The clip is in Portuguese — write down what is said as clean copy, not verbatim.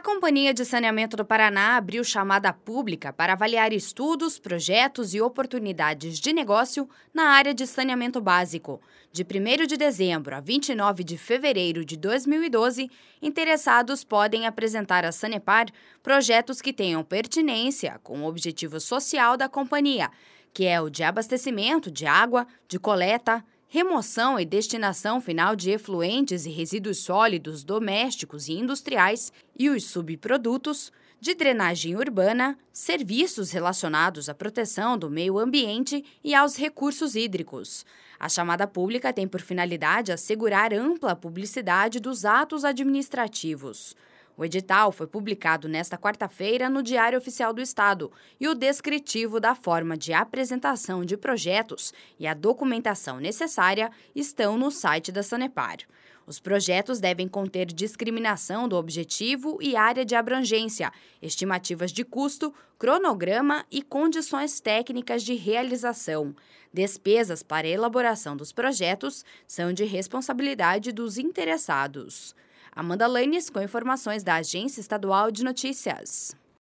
Companhia de Saneamento do Paraná abriu chamada pública para avaliar estudos, projetos e oportunidades de negócio na área de saneamento básico. De 1º de dezembro a 29 de fevereiro de 2012, interessados podem apresentar à Sanepar projetos que tenham pertinência com o objetivo social da companhia, que é o de abastecimento de água, de coleta, remoção e destinação final de efluentes e resíduos sólidos domésticos e industriais e os subprodutos, de drenagem urbana, serviços relacionados à proteção do meio ambiente e aos recursos hídricos. A chamada pública tem por finalidade assegurar ampla publicidade dos atos administrativos. O edital foi publicado nesta quarta-feira no Diário Oficial do Estado e o descritivo da forma de apresentação de projetos e a documentação necessária estão no site da Sanepar. Os projetos devem conter discriminação do objetivo e área de abrangência, estimativas de custo, cronograma e condições técnicas de realização. Despesas para a elaboração dos projetos são de responsabilidade dos interessados. Amanda Lanes com informações da Agência Estadual de Notícias.